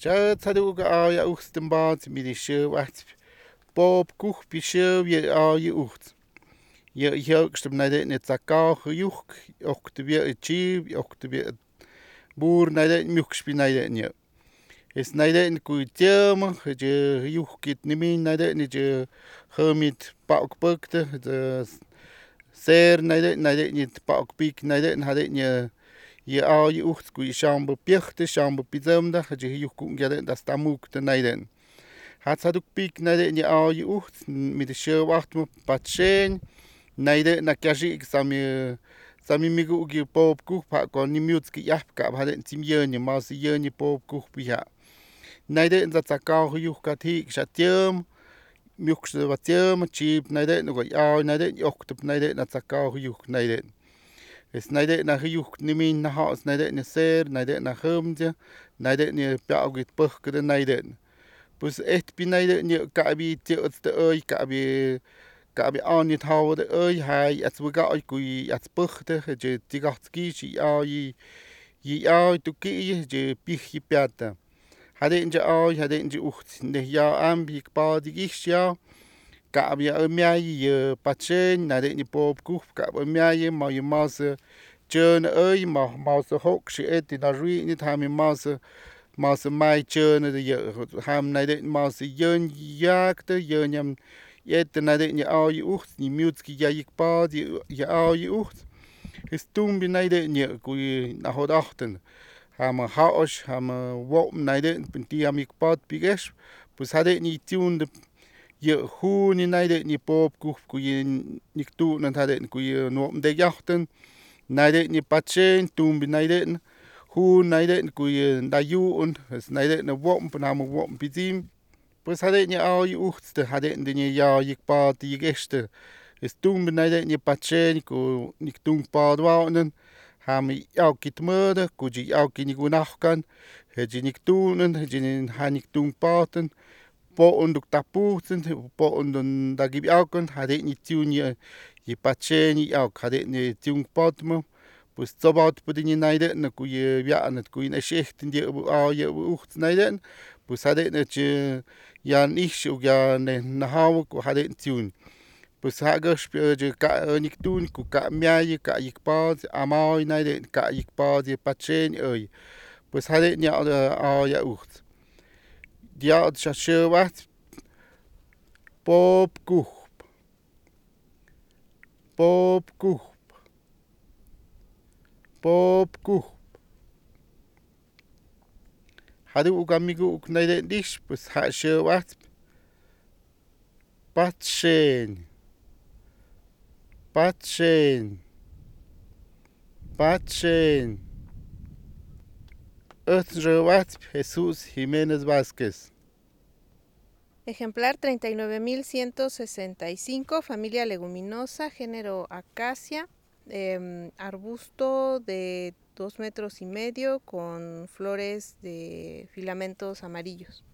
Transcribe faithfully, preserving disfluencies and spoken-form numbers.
Cha tadu ga a ya ucht den baat mi de show at Bob kuch bi show ye a ye ucht. Ye jelkst na de net zakka juch och de wie chi och de wie boer na de mjuk spi na de ne. Es na de ku tiam je juch git ni min na de ni je hermit pauk pukte de ser na de na de nit pauk pik na de ha de ne je a je ucht ku shambo pichte shambo pizamda je juch ku ja de das tamuk de na de. Hat hat ook pik na de je a je ucht mit de show wacht mo patchen na de na kaji sami sami migu gi pop ku pa ko ni mut ki yap ka ha de tim ye ni ma si ye ni pop ku pi ha. Na de za zakka juch ka ti chatium mjuk se vatium chip na de no ja na de okt na de na zakka juch na de. Es na de na juch ni min na has na de ne ser na de na humje na de ni pa git puk de na de. Pues et pi na de ni ka bi ti de oi ka bi ka bi an ni hawo de oi hai at we ga ku at puchte je ti gat ki chi a yi yi a tu ki je pi hi piata. Hade in je a hade in je ucht ne ja am bi pa di ich ja ka bi a mi ai patchen na de ni pop ku ka mi ai ma yi mas chön oi ma ma so hok shi et na ri ni ta mi mas mas mai chön de ye ham na de mas yön yak de yön Yet na de ni a je ucht ni mutski ja ik pa di ja a je ucht. Is toen bi na de ni ku na hod achten. Ha ma haos ha ma wo na de ti am ik pa piges. Pues ha de ni tun de je hu ni na de ni pop ku ku ni tu na ha de ku no de jachten. Na de ni patchen toen bi na de hu na de ku da ju und es na de na wo na ma wo bizim. Pues hade ni a je ucht de hade de ni ja ik pa di geste. Es toen benade ni patchen ku ni toen pa dwanen. Ha mi ja kit mode ku ji ja ki ni gunach kan. He ji ni toen he ji ni ha ni toen paten. Po und ta putzen po und da gib ja kan hade ni toen je je patchen ja hade ni toen patmo. Pues zobat po di ni naide na ku je ja net ku in schichten die a je ucht naiden. Pues hade net je ja ich ja ne na hawo ku hade tun. Pues ha gespe je ka ni tun ku ka miaje ka ik pa amai na de ka ik pa de patchen oi. Pues hade ni a ja ucht. Ja cha schwat pop ku pop ku pop ku hade u gamigo u na de dis pues ha schwat patchen patchen patchen Ötjewat Jesús Jiménez Vázquez. Ejemplar treinta y nueve mil ciento sesenta y cinco, familia leguminosa, género acacia, eh, arbusto de dos metros y medio con flores de filamentos amarillos.